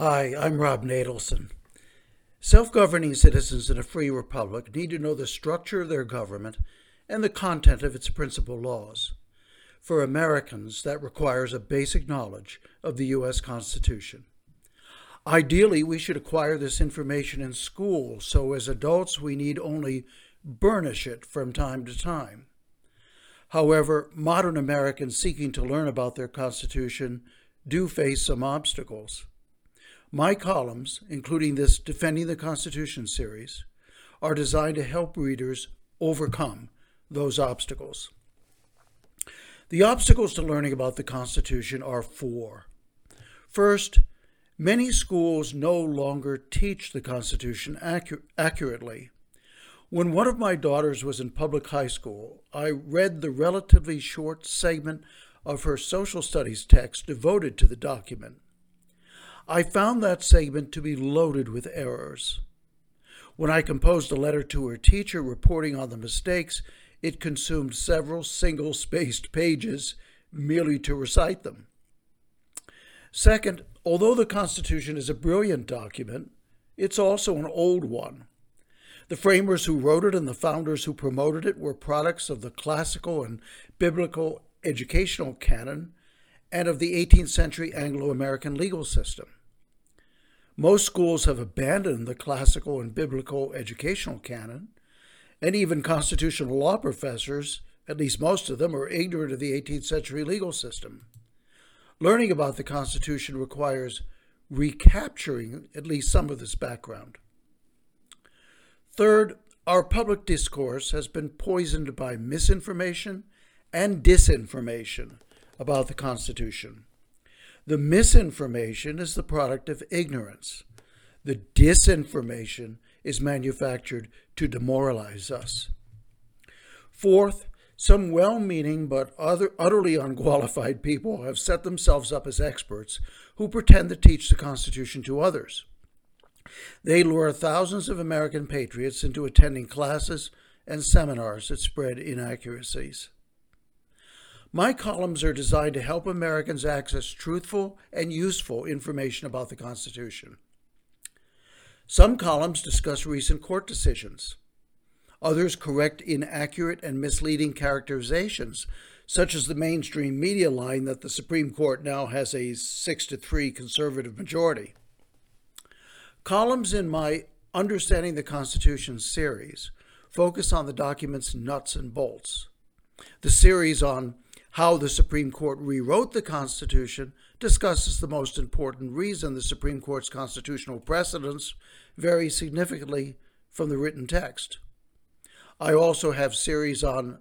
Hi, I'm Rob Nadelson. Self-governing citizens in a free republic need to know the structure of their government and the content of its principal laws. For Americans, that requires a basic knowledge of the U.S. Constitution. Ideally, we should acquire this information in school, so as adults we need only burnish it from time to time. However, modern Americans seeking to learn about their Constitution do face some obstacles. My columns, including this Defending the Constitution series, are designed to help readers overcome those obstacles. The obstacles to learning about the Constitution are four. First, many schools no longer teach the Constitution accurately. When one of my daughters was in public high school, I read the relatively short segment of her social studies text devoted to the document. I found that segment to be loaded with errors. When I composed a letter to her teacher reporting on the mistakes, it consumed several single-spaced pages merely to recite them. Second, although the Constitution is a brilliant document, it's also an old one. The framers who wrote it and the founders who promoted it were products of the classical and biblical educational canon and of the 18th century Anglo-American legal system. Most schools have abandoned the classical and biblical educational canon, and even constitutional law professors, at least most of them, are ignorant of the 18th century legal system. Learning about the Constitution requires recapturing at least some of this background. Third, our public discourse has been poisoned by misinformation and disinformation about the Constitution. The misinformation is the product of ignorance. The disinformation is manufactured to demoralize us. Fourth, some well-meaning but utterly unqualified people have set themselves up as experts who pretend to teach the Constitution to others. They lure thousands of American patriots into attending classes and seminars that spread inaccuracies. My columns are designed to help Americans access truthful and useful information about the Constitution. Some columns discuss recent court decisions. Others correct inaccurate and misleading characterizations, such as the mainstream media line that the Supreme Court now has a 6-3 conservative majority. Columns in my Understanding the Constitution series focus on the document's nuts and bolts. The series on how the Supreme Court rewrote the Constitution discusses the most important reason the Supreme Court's constitutional precedents vary significantly from the written text. I also have series on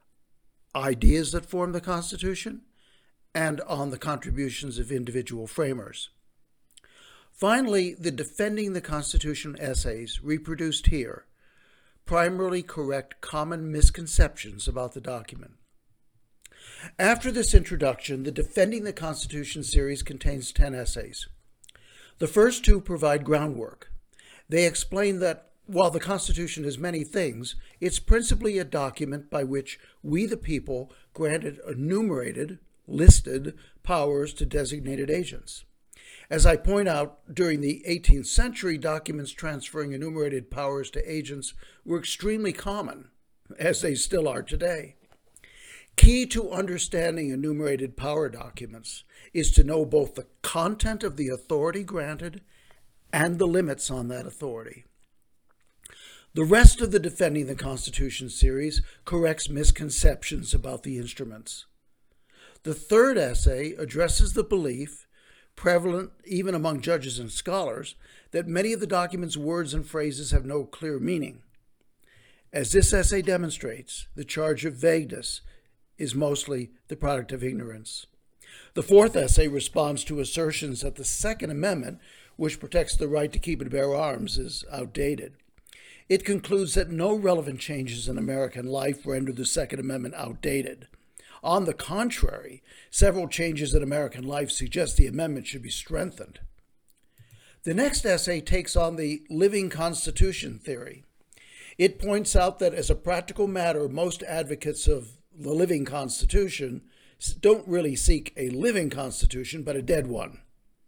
ideas that form the Constitution and on the contributions of individual framers. Finally, the Defending the Constitution essays reproduced here primarily correct common misconceptions about the document. After this introduction, the Defending the Constitution series contains 10 essays. The first two provide groundwork. They explain that while the Constitution is many things, it's principally a document by which we the people granted enumerated, listed powers to designated agents. As I point out, during the 18th century, documents transferring enumerated powers to agents were extremely common, as they still are today. Key to understanding enumerated power documents is to know both the content of the authority granted and the limits on that authority. The rest of the Defending the Constitution series corrects misconceptions about the instruments. The third essay addresses the belief, prevalent even among judges and scholars, that many of the document's words and phrases have no clear meaning. As this essay demonstrates, the charge of vagueness is mostly the product of ignorance. The fourth essay responds to assertions that the Second Amendment, which protects the right to keep and bear arms, is outdated. It concludes that no relevant changes in American life render the Second Amendment outdated. On the contrary, several changes in American life suggest the amendment should be strengthened. The next essay takes on the living Constitution theory. It points out that as a practical matter, most advocates of the living Constitution don't really seek a living Constitution, but a dead one.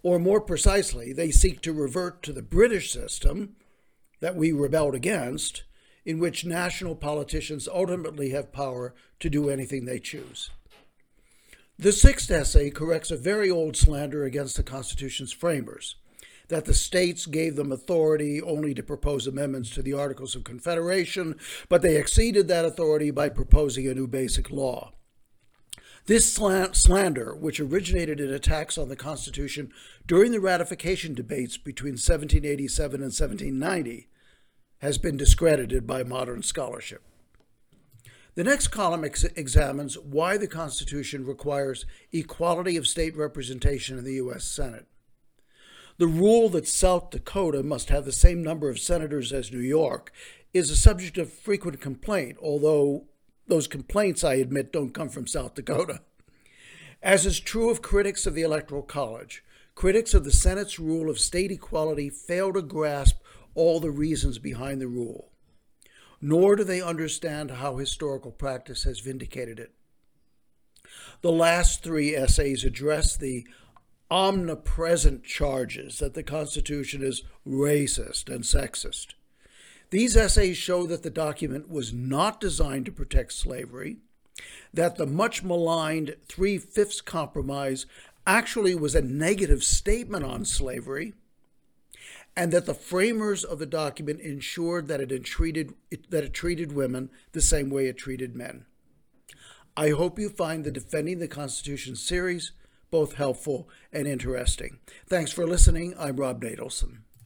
Or more precisely, they seek to revert to the British system that we rebelled against, in which national politicians ultimately have power to do anything they choose. The sixth essay corrects a very old slander against the Constitution's framers, that the states gave them authority only to propose amendments to the Articles of Confederation, but they exceeded that authority by proposing a new basic law. This slander, which originated in attacks on the Constitution during the ratification debates between 1787 and 1790, has been discredited by modern scholarship. The next column examines why the Constitution requires equality of state representation in the U.S. Senate. The rule that South Dakota must have the same number of senators as New York is a subject of frequent complaint, although those complaints, I admit, don't come from South Dakota. As is true of critics of the Electoral College, critics of the Senate's rule of state equality fail to grasp all the reasons behind the rule, nor do they understand how historical practice has vindicated it. The last three essays address the omnipresent charges that the Constitution is racist and sexist. These essays show that the document was not designed to protect slavery, that the much maligned 3/5 compromise actually was a negative statement on slavery, and that the framers of the document ensured that it treated women the same way it treated men. I hope you find the Defending the Constitution series both helpful and interesting. Thanks for listening. I'm Rob Nadelson.